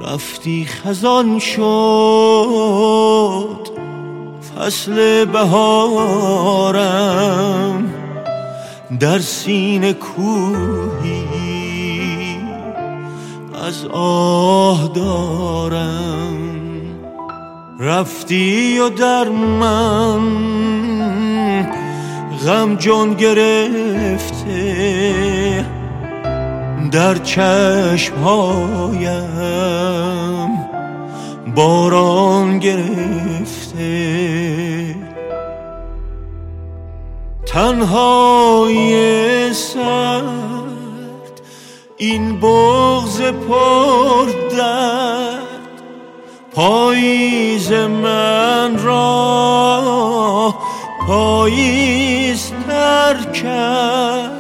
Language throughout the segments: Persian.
رفتی خزان شد فصل بهارم، در سینه کوهی از آه دارم. رفتی و در من غم جان گرفته، در چشمهایم باران گرفته. تنهای سرد این بغض پر درد، پاییز من را پاییز تر کرد.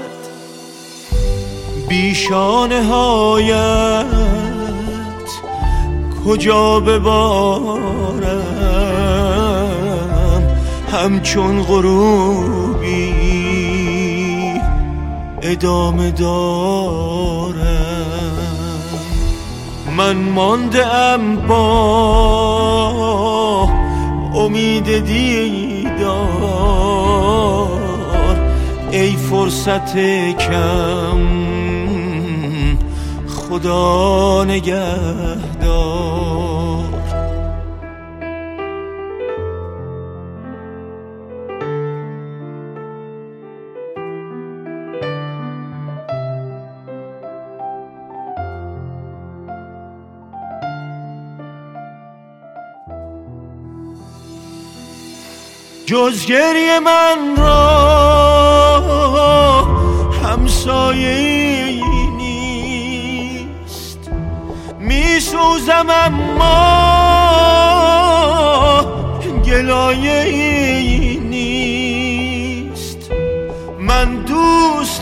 بیشانه هایت کجا ببارم، همچون غروبی ادامه دارم. من مانده ام با امید دیدار، ای فرصت کم خدا نگهدار. جز گریه من را همسایه‌ای نیست، می سوزم اما گلایه‌ای نیست. من دوست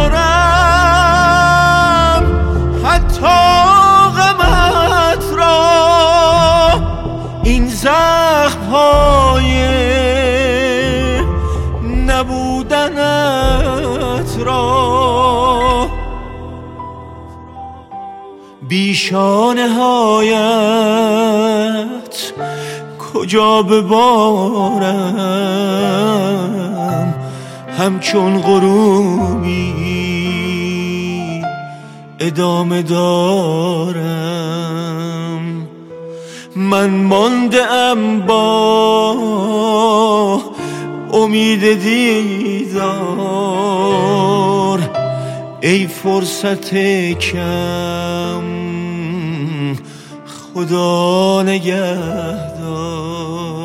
دارم حتی غمت را، این زخم‌های نبودنت را. بیشانه هایت کجا ببارم، همچون غروبی ادامه دارم. من مانده ام با امید دیدار، ای فرصت کم خدا نگهدار.